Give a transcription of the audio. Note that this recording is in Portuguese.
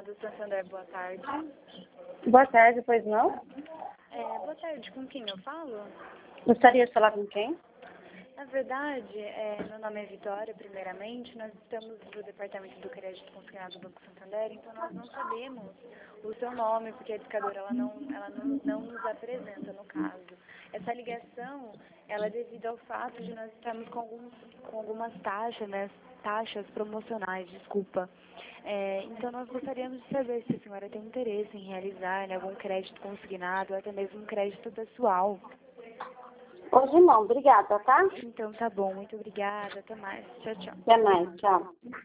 do Santander, boa tarde. Boa tarde, pois não? Boa tarde, com quem eu falo? Gostaria de falar com quem? Na verdade, meu nome é Vitória, primeiramente. Nós estamos do Departamento do Crédito Consignado do Banco Santander, então nós não sabemos o seu nome, porque a educadora não nos apresenta, no caso. Essa ligação, ela é devido ao fato de nós estarmos com algumas taxas, né? Taxas promocionais, desculpa. Então nós gostaríamos de saber se a senhora tem interesse em realizar algum crédito consignado ou até mesmo um crédito pessoal. Hoje não, obrigada, tá? Então tá bom, muito obrigada, até mais. Tchau, tchau. Até mais, tchau.